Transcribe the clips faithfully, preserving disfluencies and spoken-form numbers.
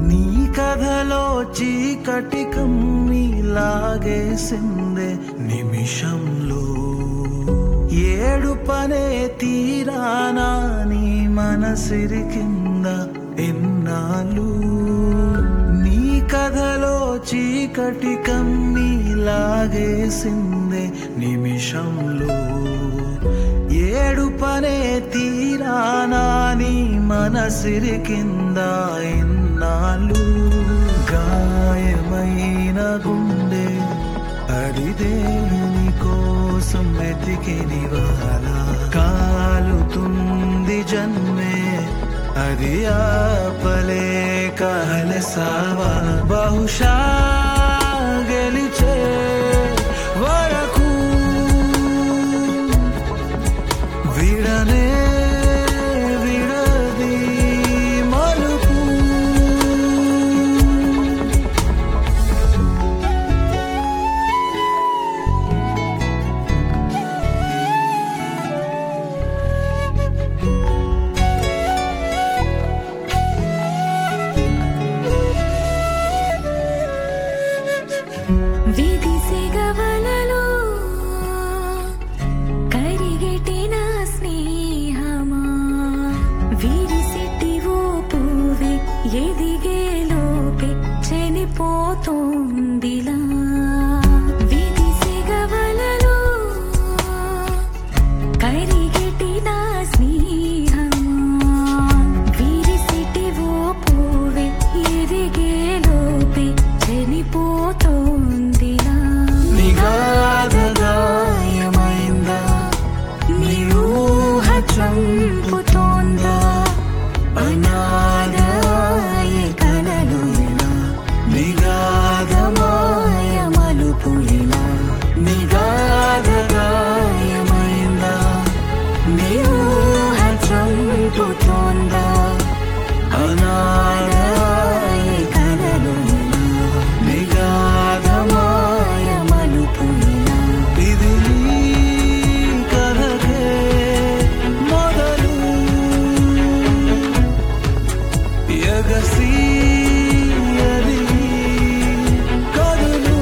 నీ కథలో చీకటి కమ్మి లాగేసిందే నిమిషంలో ఏడు పనే తీరానా నీ మనసిరి కింద ఎన్నాళ్ళు నీ కథలో చీకటి కమ్మి లాగేసిందే నిమిషంలో ఏడు పనే తీరానా నీ మనసిరి కింద ఎన్నాళ్ళు గాయమైన గుండె అది దేని కోసం వెతికినివాల కాలుతుంది జన్మే అది ఆపలేక అలసావా బహుశా గెలిచే వరకు విడనే విడది మలుపు విధిసి గవలలో కరిగెటిన స్నేహమా విరిసిటివో పూవే ఎదిగే లోపే చనిపోతోందిలా విధిసి గవలలో కరిగెటిన స్నేహమా విరిసిటివో పూవే ఎదిగే లోపే చనిపోతోందిలా నిగాధగాయమైందా నీ ఊహ చంపుతోందా అనాథాయ కలలు ఇలా నిగాధమాయ మలుపు ఇలా నిగాధగాయమైందా నీ ఊహ చంపుతోందా అనాథాయ కలలు ఇలా నిగాధమాయ మలుపు ఇలా ఇది నీ కథకే మొదలు ఎగసి ఎదిగి కదులు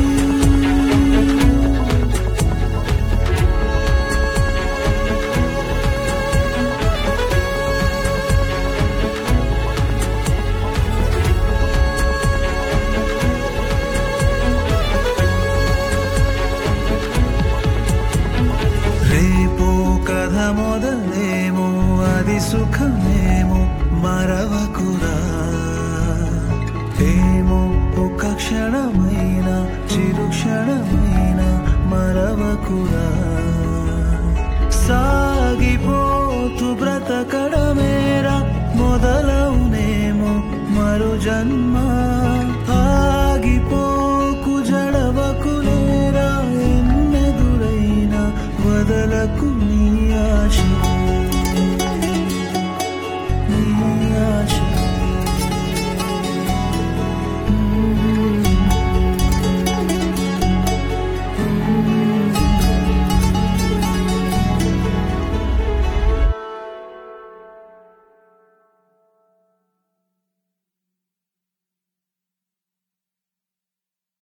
రేపో కథ మొదలేమో అది సుఖమేమో మరవకురా ఏమో ఒక క్షణమైన చిరు క్షణమైన మరవకురా సాగిపోతూ బ్రతకడమేరా మొదలవునేమో మరు జన్మ